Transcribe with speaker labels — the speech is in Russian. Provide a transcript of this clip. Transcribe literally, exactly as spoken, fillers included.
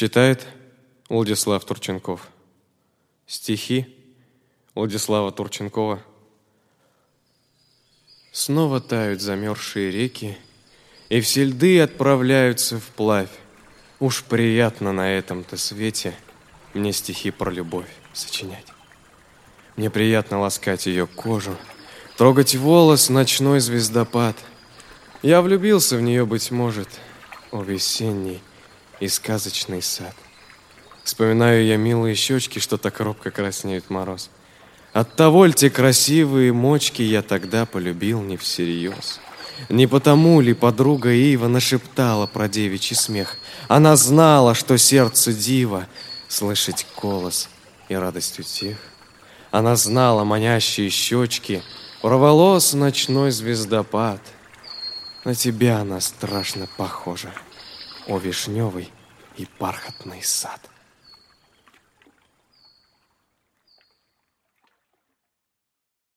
Speaker 1: Читает Владислав Турченков. Стихи Владислава Турченкова. Снова тают замерзшие реки, и все льды отправляются вплавь. Уж приятно на этом-то свете мне стихи про любовь сочинять. Мне приятно ласкать ее кожу, трогать волос ночной звездопад. Я влюбился в нее, быть может, о весенний и сказочный сад. Вспоминаю я милые щечки, что так робко краснеют в мороз. Оттого ль те красивые мочки я тогда полюбил не всерьез? Не потому ли подруга Ива нашептала про девичий смех? Она знала, что сердцу диво слышать голос и радость утех. Она знала манящие щечки, проволос ночной звездопад. На тебя она страшно похожа, о вишневый и бархатный сад.